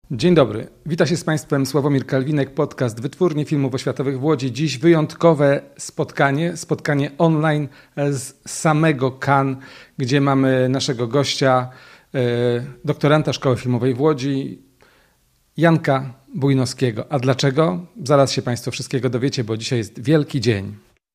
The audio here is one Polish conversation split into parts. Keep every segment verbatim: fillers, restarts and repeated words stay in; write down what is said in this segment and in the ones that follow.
Dzień dobry, wita się z Państwem Sławomir Kalwinek, podcast Wytwórni Filmów Oświatowych w Łodzi. Dziś wyjątkowe spotkanie, spotkanie online z samego Cannes, gdzie mamy naszego gościa, e, doktoranta Szkoły Filmowej w Łodzi, Janka Bujnowskiego. A dlaczego? Zaraz się Państwo wszystkiego dowiecie, bo dzisiaj jest wielki dzień.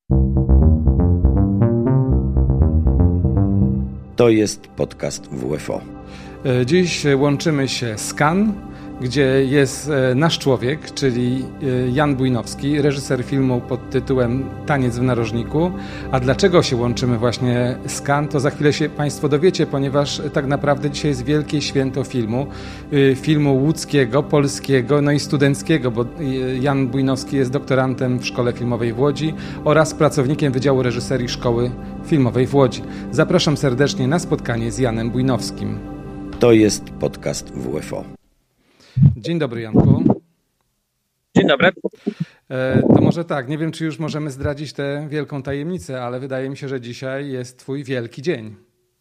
To jest podcast W F O. Dziś łączymy się z Cannes, gdzie jest nasz człowiek, czyli Jan Bujnowski, reżyser filmu pod tytułem Taniec w narożniku. A dlaczego się łączymy właśnie z Cannes, to za chwilę się Państwo dowiecie, ponieważ tak naprawdę dzisiaj jest wielkie święto filmu. Filmu łódzkiego, polskiego, no i studenckiego, bo Jan Bujnowski jest doktorantem w Szkole Filmowej w Łodzi oraz pracownikiem Wydziału Reżyserii Szkoły Filmowej w Łodzi. Zapraszam serdecznie na spotkanie z Janem Bujnowskim. To jest podcast W F O. Dzień dobry, Janku. Dzień dobry. E, to może tak, nie wiem, czy już możemy zdradzić tę wielką tajemnicę, ale wydaje mi się, że dzisiaj jest twój wielki dzień.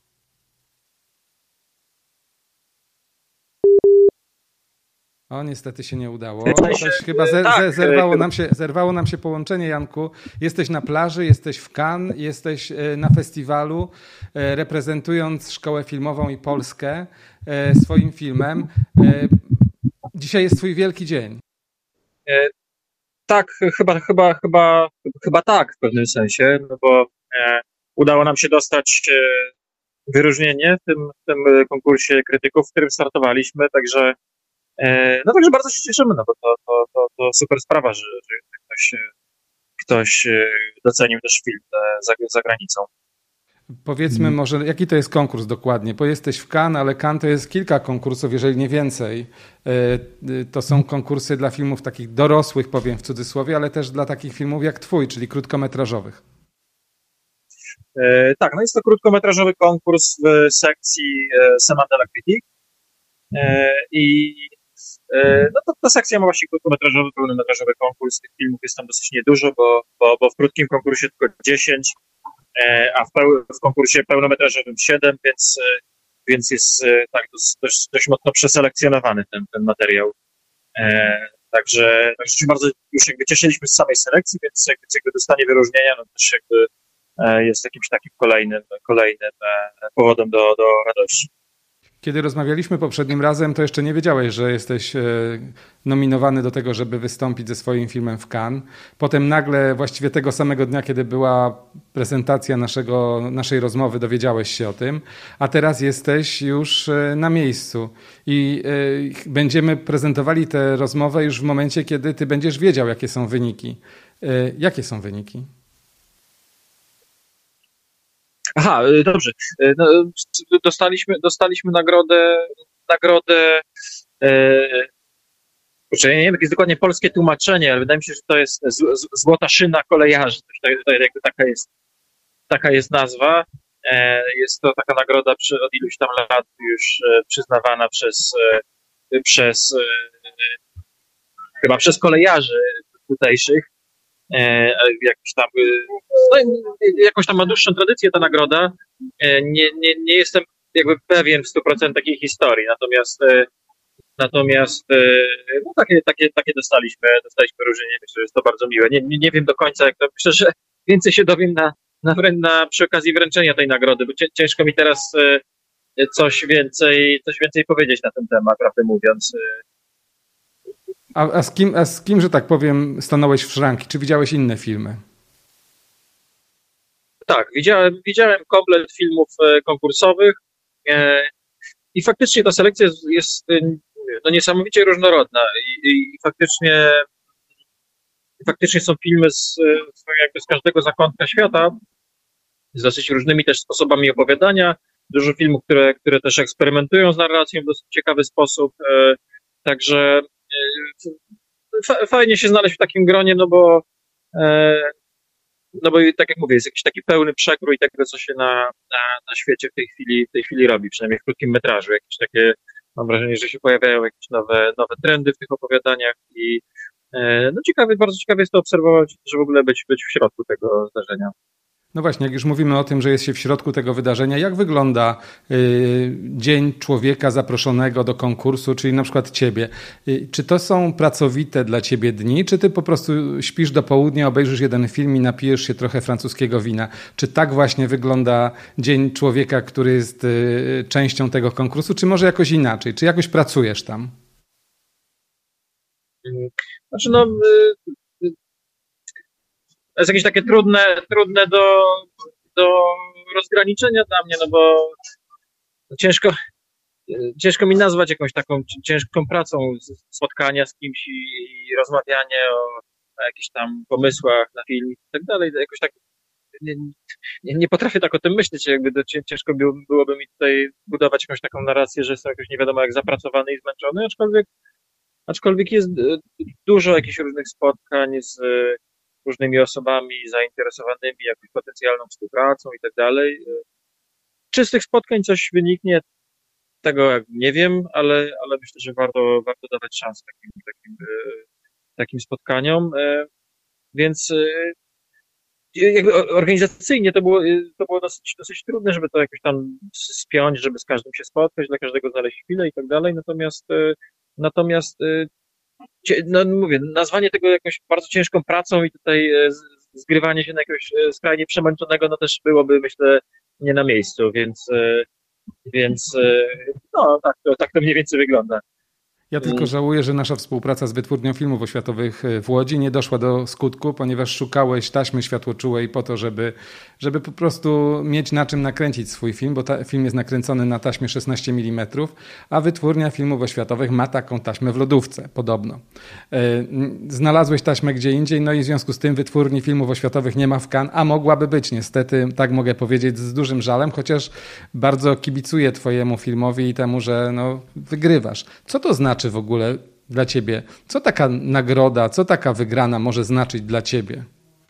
O, niestety się nie udało. Coś chyba ze, ze, zerwało, nam się, zerwało nam się połączenie, Janku. Jesteś na plaży, jesteś w Cannes, jesteś na festiwalu, reprezentując Szkołę Filmową i Polskę swoim filmem. Dzisiaj jest twój wielki dzień. Tak, chyba, chyba, chyba, chyba tak w pewnym sensie, no bo e, udało nam się dostać e, wyróżnienie w tym, w tym konkursie krytyków, w którym startowaliśmy, także e, no także bardzo się cieszymy, no bo to, to, to, to super sprawa, że, że ktoś, ktoś docenił też film za, za granicą. Powiedzmy Hmm. może, jaki to jest konkurs dokładnie, bo jesteś w Cannes, ale Cannes to jest kilka konkursów, jeżeli nie więcej. To są konkursy dla filmów takich dorosłych, powiem w cudzysłowie, ale też dla takich filmów jak twój, czyli krótkometrażowych. E, tak, no jest to krótkometrażowy konkurs w sekcji e, Semandela Critique e, i e, no to ta sekcja ma właśnie krótkometrażowy, pełnometrażowy konkurs. Tych filmów jest tam dosyć niedużo, bo, bo, bo w krótkim konkursie tylko dziesięć, a w, peł- w konkursie pełnometrażowym siedem, więc, więc jest tak dość, dość, dość mocno przeselekcjonowany ten, ten materiał. E, także, także się bardzo już jakby cieszyliśmy z samej selekcji, więc jakby, jakby dostanie wyróżnienia, no też jakby e, jest jakimś takim kolejnym, kolejnym e, powodem do, do radości. Kiedy rozmawialiśmy poprzednim razem, to jeszcze nie wiedziałeś, że jesteś nominowany do tego, żeby wystąpić ze swoim filmem w Cannes. Potem nagle, właściwie tego samego dnia, kiedy była prezentacja naszego, naszej rozmowy, dowiedziałeś się o tym, a teraz jesteś już na miejscu i będziemy prezentowali tę rozmowę już w momencie, kiedy ty będziesz wiedział, jakie są wyniki. Jakie są wyniki? Aha, dobrze. No, dostaliśmy, dostaliśmy nagrodę, nagrodę e, ja nie wiem, jakie jest dokładnie polskie tłumaczenie, ale wydaje mi się, że to jest z, z, złota szyna kolejarzy. To, to jakby taka jest, taka jest nazwa. E, jest to taka nagroda przy, od iluś tam lat już e, przyznawana przez, e, przez e, chyba przez kolejarzy tutejszych. Jakoś tam, no, jakąś tam ma dłuższą tradycję ta nagroda. Nie, nie, nie jestem jakby pewien w stu procentach jej historii, natomiast natomiast no, takie, takie, takie dostaliśmy, dostaliśmy wyróżnienie. Myślę, że jest to bardzo miłe. Nie, nie, nie wiem do końca, jak to. Myślę, że więcej się dowiem na, na, na przy okazji wręczenia tej nagrody, bo ciężko mi teraz coś więcej, coś więcej powiedzieć na ten temat, prawdę mówiąc. A, a, z kim, a z kim, że tak powiem, stanąłeś w szranki? Czy widziałeś inne filmy? Tak, widziałem, widziałem komplet filmów konkursowych e, i faktycznie ta selekcja jest, jest no, niesamowicie różnorodna i, i faktycznie, faktycznie są filmy z, jakby z każdego zakątka świata, z dosyć różnymi też sposobami opowiadania, dużo filmów, które, które też eksperymentują z narracją w dosyć ciekawy sposób, e, także fajnie się znaleźć w takim gronie, no bo no bo tak jak mówię, jest jakiś taki pełny przekrój tego, co się na, na, na świecie w tej chwili w tej chwili robi, przynajmniej w krótkim metrażu. Jakieś takie, mam wrażenie, że się pojawiają jakieś nowe, nowe trendy w tych opowiadaniach i no ciekawe, bardzo ciekawe jest to obserwować, że w ogóle być, być w środku tego zdarzenia. No właśnie, jak już mówimy o tym, że jest się w środku tego wydarzenia, jak wygląda y, dzień człowieka zaproszonego do konkursu, czyli na przykład ciebie? Y, czy to są pracowite dla ciebie dni, czy ty po prostu śpisz do południa, obejrzysz jeden film i napijesz się trochę francuskiego wina? Czy tak właśnie wygląda dzień człowieka, który jest y, częścią tego konkursu, czy może jakoś inaczej? Czy jakoś pracujesz tam? Znaczy no... Y- To jest jakieś takie trudne, trudne do, do rozgraniczenia dla mnie, no bo ciężko, ciężko mi nazwać jakąś taką ciężką pracą spotkania z kimś i, i rozmawianie o, o jakichś tam pomysłach na film i tak dalej. Jakoś tak nie, nie, nie potrafię tak o tym myśleć, jakby to ciężko byłoby mi tutaj budować jakąś taką narrację, że jestem jakoś nie wiadomo jak zapracowany i zmęczony, aczkolwiek, aczkolwiek jest dużo jakichś różnych spotkań z różnymi osobami zainteresowanymi jakąś potencjalną współpracą i tak dalej. Czy z tych spotkań coś wyniknie, tego nie wiem, ale, ale myślę, że warto, warto dawać szansę takim, takim, takim spotkaniom. Więc jakby organizacyjnie to było, to było dosyć, dosyć trudne, żeby to jakoś tam spiąć, żeby z każdym się spotkać, dla każdego znaleźć chwilę i tak dalej. Natomiast, natomiast no mówię, nazwanie tego jakąś bardzo ciężką pracą i tutaj zgrywanie się na jakiegoś skrajnie przemęczonego, no też byłoby, myślę, nie na miejscu, więc, więc no tak to, tak to mniej więcej wygląda. Ja tylko żałuję, że nasza współpraca z Wytwórnią Filmów Oświatowych w Łodzi nie doszła do skutku, ponieważ szukałeś taśmy światłoczułej po to, żeby, żeby po prostu mieć na czym nakręcić swój film, bo ta, film jest nakręcony na taśmie szesnaście milimetrów, a Wytwórnia Filmów Oświatowych ma taką taśmę w lodówce, podobno. Znalazłeś taśmę gdzie indziej, no i w związku z tym Wytwórni Filmów Oświatowych nie ma w Cannes, a mogłaby być niestety, tak mogę powiedzieć, z dużym żalem, chociaż bardzo kibicuję twojemu filmowi i temu, że no, wygrywasz. Co to znaczy w ogóle dla ciebie? Co taka nagroda, co taka wygrana może znaczyć dla ciebie?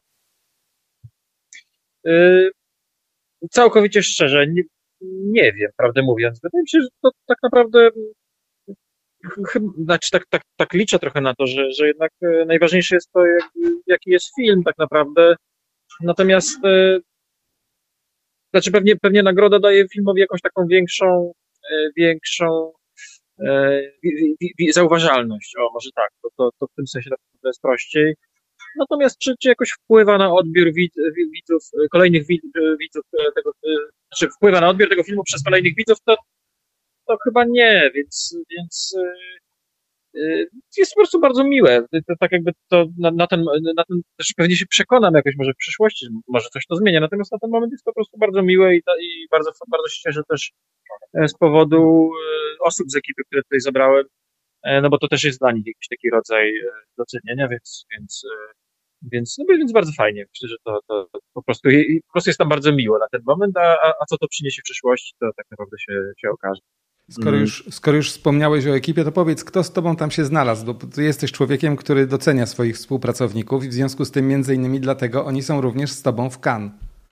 Yy, całkowicie szczerze, nie, nie wiem, prawdę mówiąc. Wydaje mi się, że to tak naprawdę chyba, znaczy tak, tak, tak liczę trochę na to, że, że jednak najważniejsze jest to, jak, jaki jest film tak naprawdę. Natomiast yy, znaczy pewnie, pewnie nagroda daje filmowi jakąś taką większą, yy, większą zauważalność, o może tak, to, to, to w tym sensie to jest prościej. Natomiast czy, czy jakoś wpływa na odbiór widzów, kolejnych widzów tego, czy wpływa na odbiór tego filmu przez kolejnych widzów, to, to chyba nie, więc, więc jest po prostu bardzo miłe. To, tak jakby to na, na, ten, na ten też pewnie się przekonam jakoś może w przyszłości, może coś to zmienia, natomiast na ten moment jest po prostu bardzo miłe i, i bardzo, bardzo się cieszę też z powodu osób z ekipy, które tutaj zabrałem, no bo to też jest dla nich jakiś taki rodzaj docenienia, więc, więc, więc, no więc bardzo fajnie. Myślę, że to, to po, prostu, po prostu jest tam bardzo miło na ten moment, a, a co to przyniesie w przyszłości, to tak naprawdę się, się okaże. Skoro już, skoro już wspomniałeś o ekipie, to powiedz, kto z tobą tam się znalazł, bo ty jesteś człowiekiem, który docenia swoich współpracowników i w związku z tym między innymi dlatego oni są również z tobą w Cannes.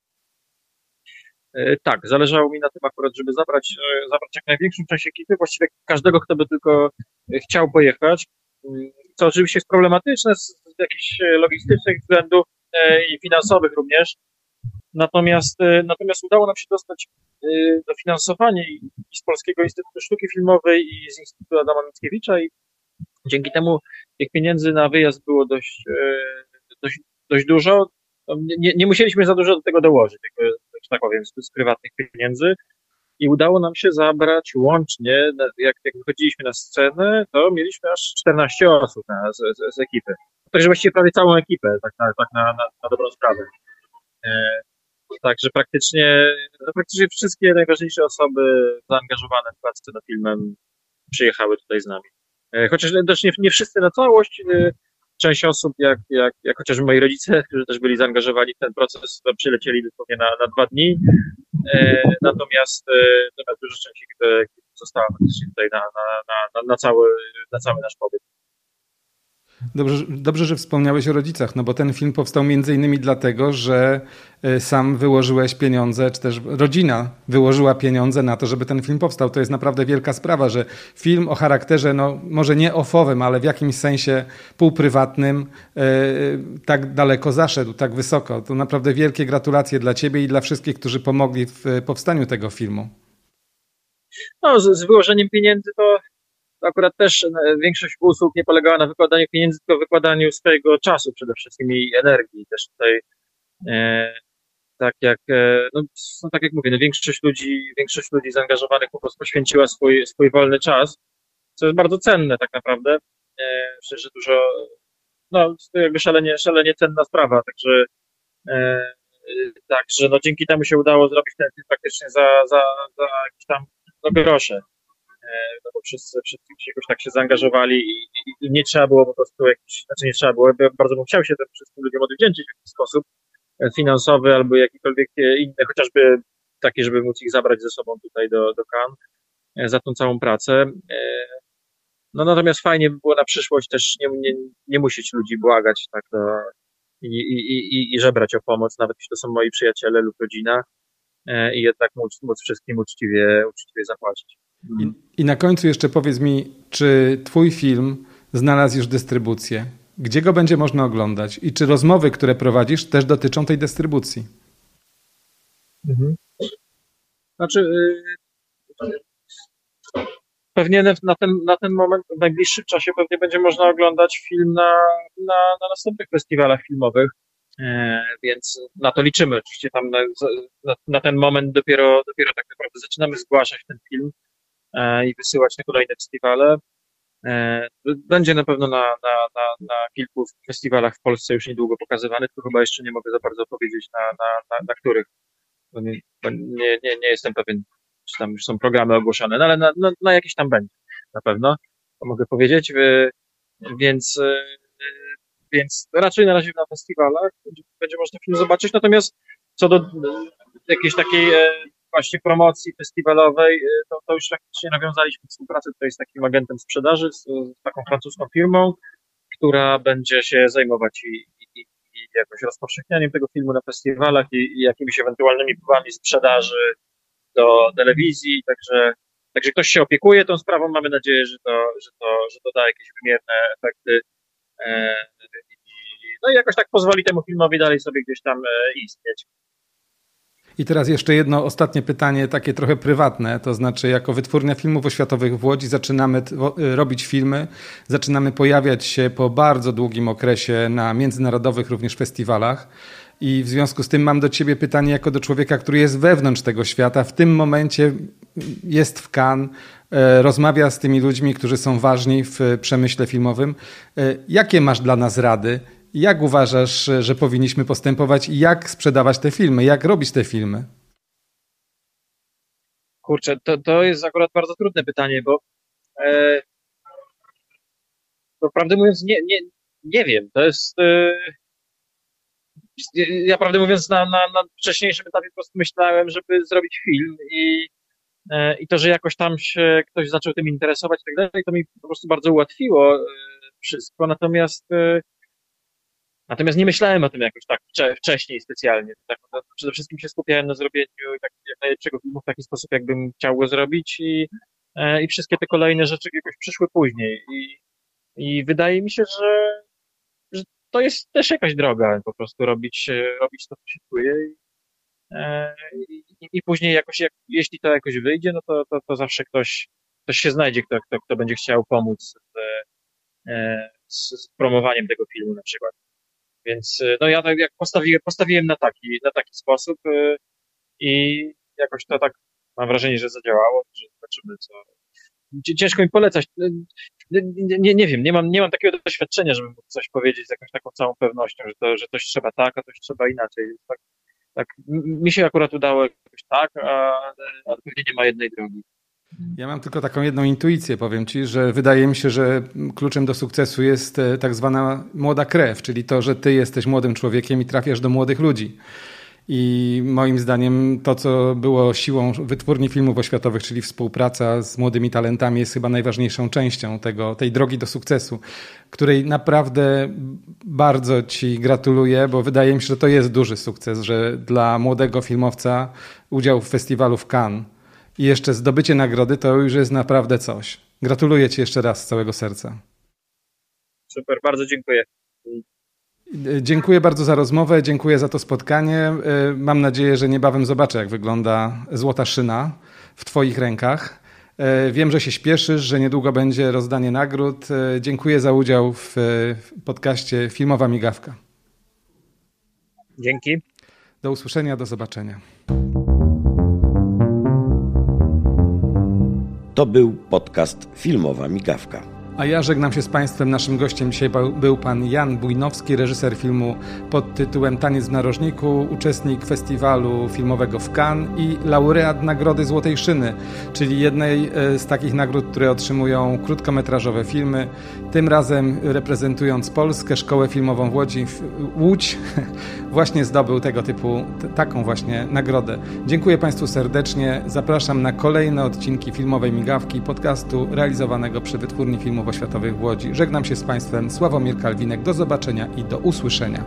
Tak, zależało mi na tym akurat, żeby zabrać, zabrać jak największą część ekipy, właściwie każdego, kto by tylko chciał pojechać, co oczywiście jest problematyczne z, z jakichś logistycznych względów i finansowych również. Natomiast, natomiast udało nam się dostać dofinansowanie i z Polskiego Instytutu Sztuki Filmowej i z Instytutu Adama Mickiewicza i dzięki temu tych pieniędzy na wyjazd było dość, dość, dość dużo. Nie, nie musieliśmy za dużo do tego dołożyć, jakby, że tak powiem, z, z prywatnych pieniędzy i udało nam się zabrać łącznie, jak, jak wychodziliśmy na scenę, to mieliśmy aż czternaście osób na, z, z, z ekipy. Także właściwie prawie całą ekipę, tak, tak, tak na, na, na dobrą sprawę. E, także praktycznie, no praktycznie wszystkie najważniejsze osoby zaangażowane w pracę nad filmem przyjechały tutaj z nami. E, chociaż też nie, nie wszyscy na całość, e, część osób, jak, jak, jak chociażby moi rodzice, którzy też byli zaangażowani w ten proces, to przylecieli dosłownie na, na dwa dni. E, natomiast, e, natomiast duża część ekipy została faktycznie tutaj na, na, na, na, cały, na cały nasz pobyt. Dobrze, dobrze, że wspomniałeś o rodzicach, no bo ten film powstał między innymi dlatego, że sam wyłożyłeś pieniądze, czy też rodzina wyłożyła pieniądze na to, żeby ten film powstał. To jest naprawdę wielka sprawa, że film o charakterze, no może nie offowym, ale w jakimś sensie półprywatnym, tak daleko zaszedł, tak wysoko. To naprawdę wielkie gratulacje dla ciebie i dla wszystkich, którzy pomogli w powstaniu tego filmu. No, z, z wyłożeniem pieniędzy to akurat też większość usług nie polegała na wykładaniu pieniędzy, tylko wykładaniu swojego czasu przede wszystkim i energii. Też tutaj e, tak jak e, no, no, tak jak mówię, no, większość ludzi, większość ludzi zaangażowanych po prostu poświęciła swój, swój wolny czas, co jest bardzo cenne tak naprawdę. E, myślę, że dużo, no to jakby szalenie, szalenie cenna sprawa, także e, także no dzięki temu się udało zrobić ten film praktycznie za, za, za jakieś tam no, grosze. No bo wszyscy, wszyscy jakoś tak się zaangażowali i, i, i nie trzeba było po prostu jakiś, znaczy nie trzeba było, bardzo bym chciał się tym wszystkim ludziom odwdzięczyć w jakiś sposób finansowy albo jakikolwiek inny, chociażby taki, żeby móc ich zabrać ze sobą tutaj do, do Cannes za tą całą pracę. No natomiast fajnie by było na przyszłość też nie, nie, nie musieć ludzi błagać tak do, i, i, i, i żebrać o pomoc, nawet jeśli to są moi przyjaciele lub rodzina i jednak móc, móc wszystkim uczciwie, uczciwie zapłacić. I, I na końcu jeszcze powiedz mi, czy twój film znalazł już dystrybucję? Gdzie go będzie można oglądać? I czy rozmowy, które prowadzisz, też dotyczą tej dystrybucji? Mhm. Znaczy, yy, pewnie na ten, na ten moment, w najbliższym czasie pewnie będzie można oglądać film na, na, na następnych festiwalach filmowych, yy, więc na to liczymy. Oczywiście tam na, na, na ten moment dopiero, dopiero tak naprawdę zaczynamy zgłaszać ten film i wysyłać na kolejne festiwale. Będzie na pewno na, na, na, na kilku festiwalach w Polsce już niedługo pokazywany, tylko chyba jeszcze nie mogę za bardzo powiedzieć na, na, na, na których. Nie, nie, nie jestem pewien, czy tam już są programy ogłoszone, no ale na, na, na jakiś tam będzie na pewno, to mogę powiedzieć, więc, więc raczej na razie na festiwalach będzie, będzie można film zobaczyć, natomiast co do jakiejś takiej właśnie promocji festiwalowej, to, to już praktycznie nawiązaliśmy współpracę tutaj z takim agentem sprzedaży, z, z taką francuską firmą, która będzie się zajmować i, i, i jakoś rozpowszechnianiem tego filmu na festiwalach i, i jakimiś ewentualnymi próbami sprzedaży do telewizji, także, także ktoś się opiekuje tą sprawą, mamy nadzieję, że to, że to, że to da jakieś wymierne efekty e, i, no i jakoś tak pozwoli temu filmowi dalej sobie gdzieś tam e, istnieć. I teraz jeszcze jedno ostatnie pytanie, takie trochę prywatne, to znaczy jako Wytwórnia Filmów Oświatowych w Łodzi zaczynamy robić filmy, zaczynamy pojawiać się po bardzo długim okresie na międzynarodowych również festiwalach i w związku z tym mam do ciebie pytanie jako do człowieka, który jest wewnątrz tego świata, w tym momencie jest w Cannes, rozmawia z tymi ludźmi, którzy są ważni w przemyśle filmowym. Jakie masz dla nas rady? Jak uważasz, że powinniśmy postępować i jak sprzedawać te filmy? Jak robić te filmy? Kurczę, to, to jest akurat bardzo trudne pytanie, bo e, bo prawdę mówiąc nie, nie, nie wiem. To jest e, ja prawdę mówiąc na, na, na wcześniejszym etapie po prostu myślałem, żeby zrobić film i, e, i to, że jakoś tam się ktoś zaczął tym interesować i tak dalej, to mi po prostu bardzo ułatwiło e, wszystko, natomiast e, Natomiast nie myślałem o tym jakoś tak wcześniej specjalnie. Tak, no, przede wszystkim się skupiałem na zrobieniu tak, jak najlepszego filmu w taki sposób, jakbym chciał go zrobić i, i wszystkie te kolejne rzeczy jakoś przyszły później. I, i wydaje mi się, że, że to jest też jakaś droga po prostu robić, robić to, co się czuje. I, i, i później jakoś, jak, jeśli to jakoś wyjdzie, no to, to, to zawsze ktoś, ktoś się znajdzie, kto, kto, kto będzie chciał pomóc z, z promowaniem tego filmu na przykład. Więc no ja tak jak postawiłem, postawiłem na taki, na taki sposób yy, i jakoś to tak mam wrażenie, że zadziałało, że zobaczymy co. Ciężko mi polecać. Nie, nie, nie wiem, nie mam, nie mam takiego doświadczenia, żeby mógł coś powiedzieć z jakąś taką całą pewnością, że to, że coś trzeba tak, a coś trzeba inaczej. Tak, tak mi się akurat udało jakoś tak, a, a pewnie nie ma jednej drogi. Ja mam tylko taką jedną intuicję, powiem ci, że wydaje mi się, że kluczem do sukcesu jest tak zwana młoda krew, czyli to, że ty jesteś młodym człowiekiem i trafiasz do młodych ludzi. I moim zdaniem to, co było siłą Wytwórni Filmów Oświatowych, czyli współpraca z młodymi talentami, jest chyba najważniejszą częścią tego, tej drogi do sukcesu, której naprawdę bardzo Ci gratuluję, bo wydaje mi się, że to jest duży sukces, że dla młodego filmowca udział w festiwalu w Cannes i jeszcze zdobycie nagrody to już jest naprawdę coś. Gratuluję Ci jeszcze raz z całego serca. Super, bardzo dziękuję. Dziękuję bardzo za rozmowę, dziękuję za to spotkanie. Mam nadzieję, że niebawem zobaczę, jak wygląda Złota Szyna w Twoich rękach. Wiem, że się śpieszysz, że niedługo będzie rozdanie nagród. Dziękuję za udział w podcaście Filmowa Migawka. Dzięki. Do usłyszenia, do zobaczenia. To był podcast Filmowa Migawka. A ja żegnam się z Państwem. Naszym gościem dzisiaj był pan Jan Bujnowski, reżyser filmu pod tytułem Taniec w narożniku, uczestnik festiwalu filmowego w Cannes i laureat Nagrody Złotej Szyny, czyli jednej z takich nagród, które otrzymują krótkometrażowe filmy. Tym razem reprezentując Polskę, Szkołę Filmową w Łodzi, w Łódź, właśnie zdobył tego typu, t- taką właśnie nagrodę. Dziękuję Państwu serdecznie. Zapraszam na kolejne odcinki Filmowej Migawki, podcastu realizowanego przy Wytwórni Filmów Oświatowych w Łodzi. Żegnam się z Państwem, Sławomir Kalwinek. Do zobaczenia i do usłyszenia.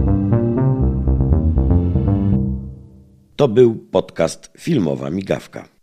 To był podcast Filmowa Migawka.